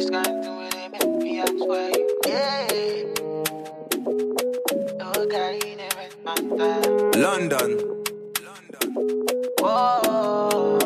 This kind of thing really make me ask why you, yeah. Oh, carry the rest my time. London. Whoa.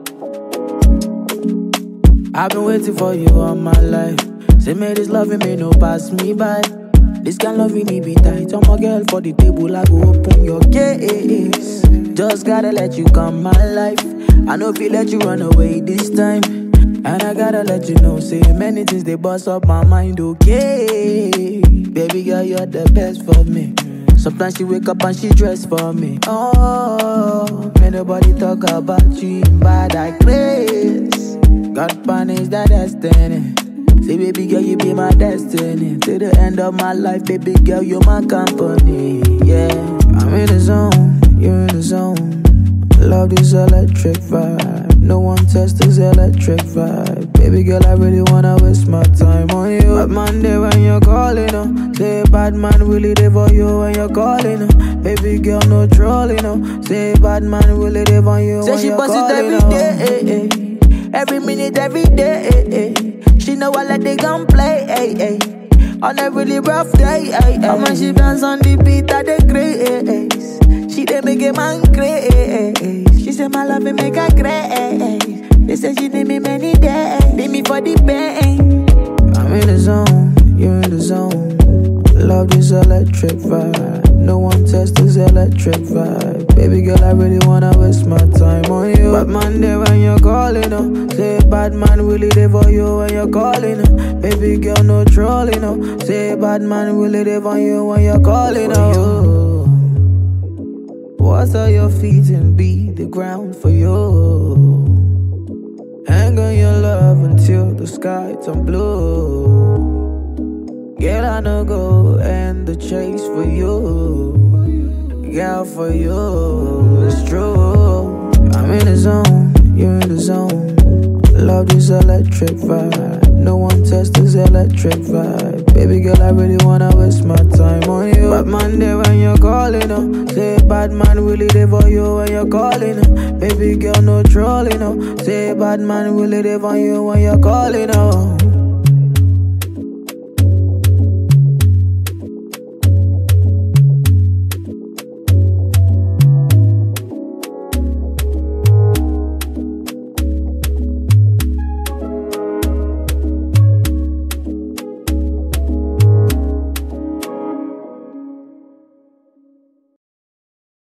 I've been waiting for you all my life. Say me this loving me no pass me by. This kind loving me be tight. I'm a girl for the table, I go open your case. Just gotta let you come my life. I know if you let you run away this time. And I gotta let you know, say many things they bust up my mind, okay. Baby girl, you're the best for me. Sometimes she wake up and she dress for me. Oh, may nobody talk about you in bad like grace. God punish that destiny. Say baby girl, you be my destiny. Till the end of my life, baby girl, you're my company. Yeah, I'm in the zone, you're in the zone. Love this electric vibe. No one tests this electric vibe. Baby girl, I really wanna waste my time on you. Bad man there when you're calling, say bad man really there for you when you're calling, Baby girl, no trolling, say bad man really there for you when you're calling. Say she bust it every day, every minute, every day. She know I let they gun play, on a really rough day, and when she dance on the beat, I dey grace. She dey make a man crazy. She say my love make her crazy. They say she need me many days, need me for the pain. I'm in the zone, you're in the zone. Love this electric vibe. No one tests this electric vibe. Baby girl, I really wanna waste my time on you. Bad man there when you're calling, say bad man really there for you when you're calling, Baby girl, no trolling, say bad man really there for you when you're calling, What's all your feet and be the ground for you. Hang on your love until the sky turn blue. Girl, I no go end the chase for you. Girl, for you, it's true. I'm in the zone, you're in the zone. Love this electric vibe. No one tests this electric vibe. Baby girl, I really wanna waste my time on you. Bad man there when you're calling, say bad man really there for you when you're calling, Baby girl, no trolling, say bad man really there for you when you're calling,